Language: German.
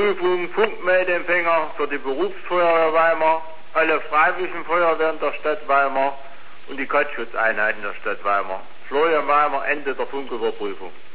Prüfung Funkmeldeempfänger für die Berufsfeuerwehr Weimar, alle freiwilligen Feuerwehren der Stadt Weimar und die Kattschutzeinheiten der Stadt Weimar. Florian Weimar, Ende der Funküberprüfung.